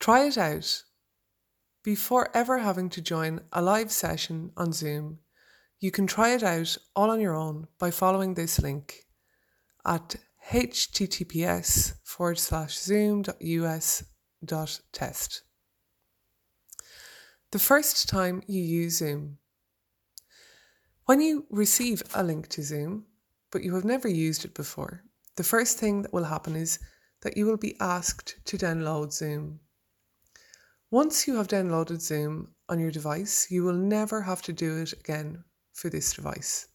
Try it out. Before ever having to join a live session on Zoom, you can try it out all on your own by following this link at https://zoom.us.test. The first time you use Zoom. When you receive a link to Zoom, but you have never used it before, the first thing that will happen is that you will be asked to download Zoom. Once you have downloaded Zoom on your device, you will never have to do it again for this device.